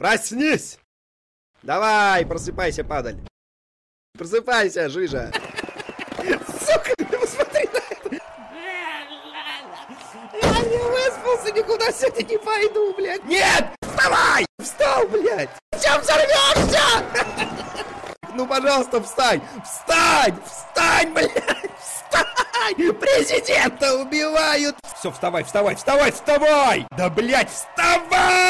Проснись! Давай, просыпайся, падаль. Просыпайся, жижа. Сука, ты посмотри на это. Я не выспался, никуда сегодня не пойду, блядь. Нет! Вставай! Встал, блядь! Чем взорвешься? Ну, пожалуйста, встань! Встань! Встань, блядь! Встань! Президента убивают! Все, вставай, вставай, вставай, вставай! Да, блядь, вставай!